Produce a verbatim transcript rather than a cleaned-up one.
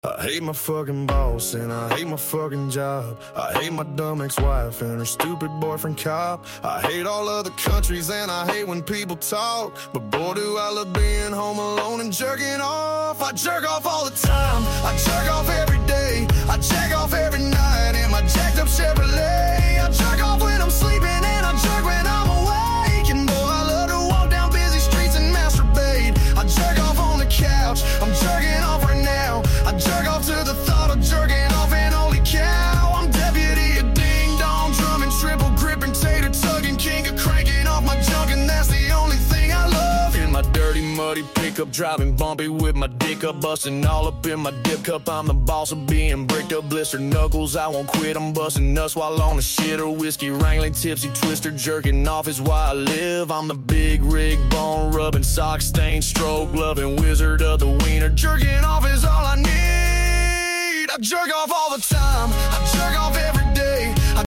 I hate my fucking boss and I hate my fucking job. I hate my dumb ex-wife and her stupid boyfriend cop. I hate all other countries and I hate when people talk. But boy, do I love being home alone and jerking off. I jerk off all the time, I jerk off every day. I jack off every night in my jacked up Chevrolet. I jerk off when I'm sleeping and I jerk when I'm awake. And boy, I love to walk down busy streets and masturbate. I jerk off on the couch, I'm jerking off right now. I jerk off to the thought of jerking off, and holy cow, I'm deputy a ding-dong, drumming, triple gripping, tater tugging, king of cranking off my junk, and that's the only thing I love. In my dirty, muddy pickup, driving bumpy with my dick up, busting all up in my dip cup. I'm the boss of being bricked up, blistered knuckles, I won't quit. I'm busting nuts while on the shitter, whiskey wrangling, tipsy twister, jerking off is why I live. I'm the big rig, bone rubbing, sock stained, stroke loving wizard of the wiener. Jerking off is all I need. I jerk off all the time. I